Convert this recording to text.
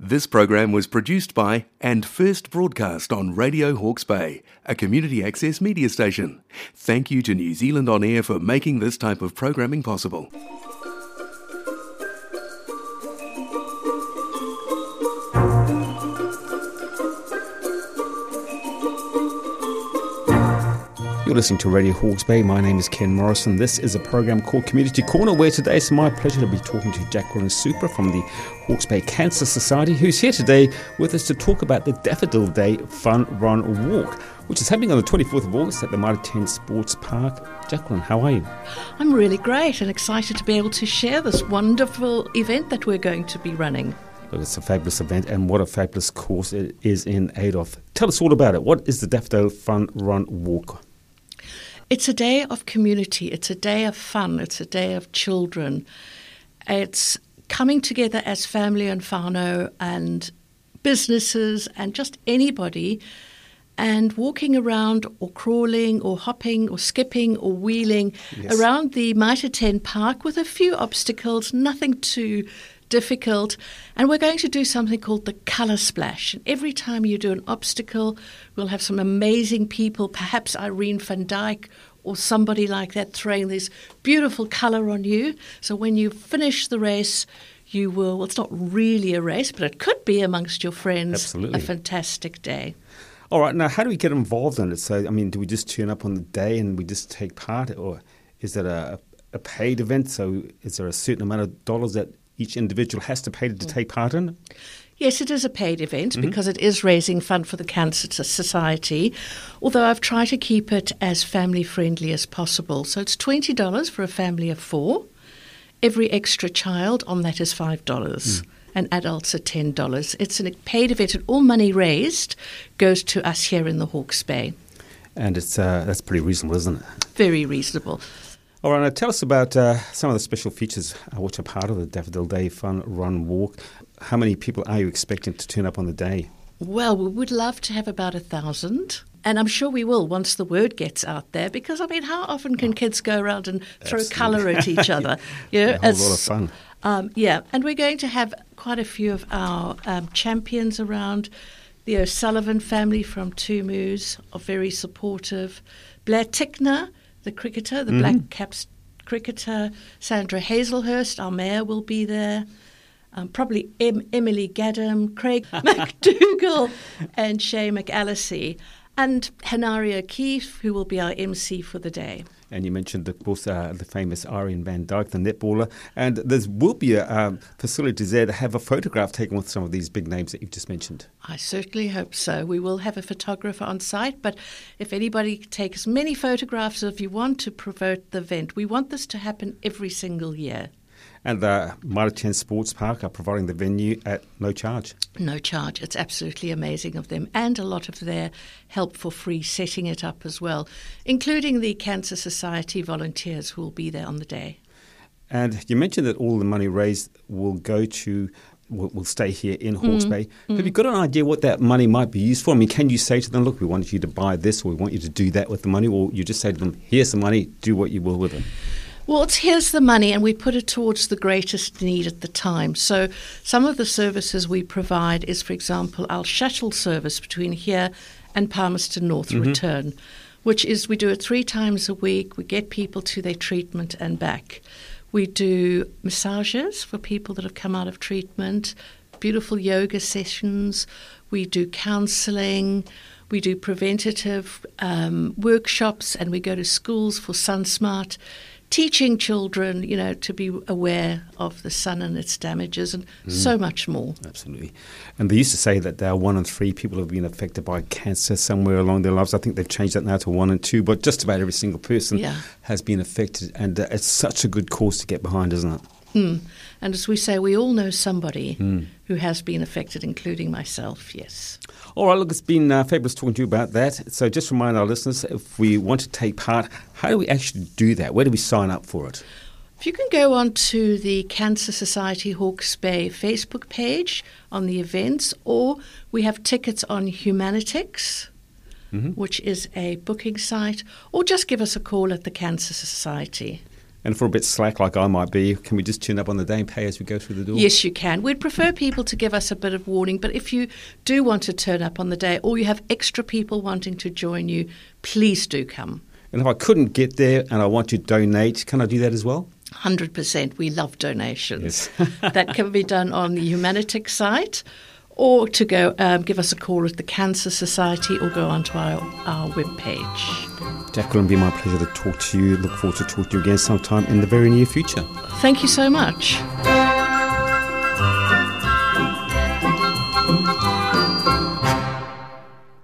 This program was produced by and first broadcast on Radio Hawke's Bay, a community access media station. Thank you to New Zealand On Air for making this type of programming possible. You're listening to Radio Hawke's Bay. My name is Ken Morrison. This is a program called Community Corner, where today it's my pleasure to be talking to Jacqueline Super from the Hawke's Bay Cancer Society, who's here today with us to talk about the Daffodil Day Fun Run Walk, which is happening on the 24th of August at the Mitre 10 Sports Park. Jacqueline, how are you? I'm really great and excited to be able to share this wonderful event that we're going to be running. Look, it's a fabulous event, and what a fabulous course it is in aid of. Tell us all about it. What is the Daffodil Fun Run Walk? It's a day of community, it's a day of fun, it's a day of children. It's coming together as family and whānau and businesses and just anybody and walking around or crawling or hopping or skipping or wheeling around the Mitre 10 Park with a few obstacles, nothing too difficult, and we're going to do something called the colour splash. And every time you do an obstacle, we'll have some amazing people, perhaps Irene van Dijk or somebody like that, throwing this beautiful colour on you. So when you finish the race, you will, well, it's not really a race, but it could be amongst your friends. Absolutely. A fantastic day. All right, now how do we get involved in it? So, I mean, do we just turn up on the day and we just take part, or is it a paid event? So is there a certain amount of dollars that each individual has to pay to take part in? Yes, it is a paid event because it is raising fund for the Cancer Society, although I've tried to keep it as family-friendly as possible. So it's $20 for a family of 4. Every extra child on that is $5, and adults are $10. It's a paid event, and all money raised goes to us here in the Hawke's Bay. And it's that's pretty reasonable, isn't it? Very reasonable. All right, now tell us about some of the special features which are part of the Daffodil Day Fun Run Walk. How many people are you expecting to turn up on the day? Well, we would love to have about 1,000. And I'm sure we will once the word gets out there, because, I mean, how often can kids go around and throw colour at each other? You know, a whole lot of fun. And we're going to have quite a few of our champions around. The O'Sullivan family from Tumus are very supportive. Blair Tickner, the cricketer, the Black Caps cricketer. Sandra Hazelhurst, our mayor, will be there. Probably Emily Gaddam, Craig McDougall, and Shay McAllisey. And Hanaria O'Keefe, who will be our MC for the day. And you mentioned, of course, the famous Irene van Dijk, the netballer. And there will be a facility there to have a photograph taken with some of these big names that you've just mentioned. I certainly hope so. We will have a photographer on site, but if anybody takes as many photographs as you want to promote the event, we want this to happen every single year. And the Mitre 10 Sports Park are providing the venue at no charge. No charge. It's absolutely amazing of them, and a lot of their help for free setting it up as well, including the Cancer Society volunteers who will be there on the day. And you mentioned that all the money raised will go to will stay here in Hawke's Bay. Have you got an idea what that money might be used for? I mean, can you say to them, look, we want you to buy this, or we want you to do that with the money, or you just say to them, here's the money, do what you will with it? Well, here's the money, and we put it towards the greatest need at the time. So some of the services we provide is, for example, our shuttle service between here and Palmerston North return, which is we do it 3 times a week. We get people to their treatment and back. We do massages for people that have come out of treatment, beautiful yoga sessions. We do counselling. We do preventative workshops, and we go to schools for SunSmart, teaching children, you know, to be aware of the sun and its damages, and so much more. Absolutely. And they used to say that 1 in 3 people have been affected by cancer somewhere along their lives. I think they've changed that now to 1 in 2, but just about every single person has been affected. And it's such a good cause to get behind, isn't it? And as we say, we all know somebody who has been affected, including myself, yes. All right, look, it's been fabulous talking to you about that. So just remind our listeners, if we want to take part, how do we actually do that? Where do we sign up for it? If you can go on to the Cancer Society Hawke's Bay Facebook page on the events, or we have tickets on Humanitix, which is a booking site, or just give us a call at the Cancer Society. And for a bit slack like I might be, can we just turn up on the day and pay as we go through the door? Yes, you can. We'd prefer people to give us a bit of warning, but if you do want to turn up on the day or you have extra people wanting to join you, please do come. And if I couldn't get there and I want to donate, can I do that as well? 100%. We love donations. Yes. That can be done on the Humanitix site, or to go give us a call at the Cancer Society, or go onto our webpage. Jacqueline, it'll be my pleasure to talk to you. Look forward to talking to you again sometime in the very near future. Thank you so much.